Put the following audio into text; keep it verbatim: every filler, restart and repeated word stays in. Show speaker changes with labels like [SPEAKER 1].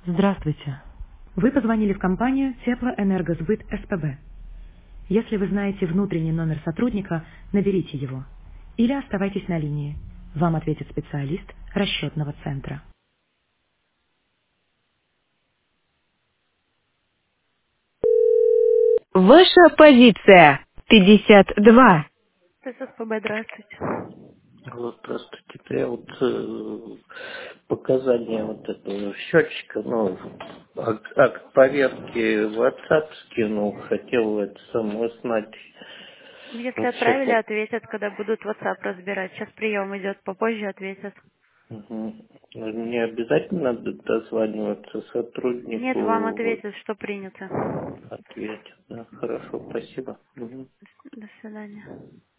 [SPEAKER 1] Здравствуйте. Вы позвонили в компанию Теплоэнергосбыт СПБ. Если вы знаете внутренний номер сотрудника, наберите его. Или оставайтесь на линии. Вам ответит специалист расчетного центра. Ваша позиция пятьдесят два. СПБ, здравствуйте.
[SPEAKER 2] Вот, здравствуйте. Я вот э, показания вот этого счетчика, ну, акт, акт поверки в WhatsApp скинул, хотел это самое узнать
[SPEAKER 1] Если
[SPEAKER 2] вообще
[SPEAKER 1] отправили,
[SPEAKER 2] по...
[SPEAKER 1] ответят, когда будут WhatsApp разбирать. Сейчас прием идет, попозже ответят.
[SPEAKER 2] Мгм. Не обязательно надо дозваниваться
[SPEAKER 1] Нет, вам
[SPEAKER 2] сотруднику, вот,
[SPEAKER 1] ответят, что принято.
[SPEAKER 2] ответить. Да, хорошо, спасибо. Мгм.
[SPEAKER 1] До свидания.